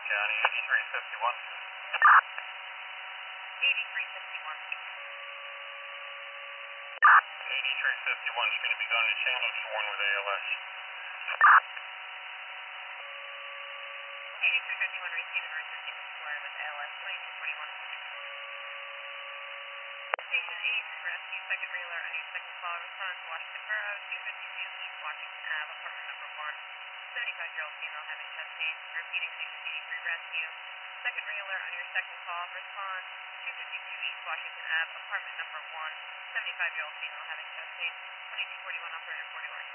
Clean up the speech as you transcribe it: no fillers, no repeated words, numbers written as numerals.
County, 8351. 8351. 8351, she's going to be going to Sandals for one with ALS. 8351, receive and resisting support with ALS 2241. Station 8, rescue second reeler on your second call. Respond to Washington Borough, 252 East Washington Ave, apartment number 1. 75-year-old female having chest pain. Repeating 683 rescue. Second reeler on your second call. Respond 252 East Washington Ave, apartment number 1. 75-year-old female having chest pain. 2241, operator 41.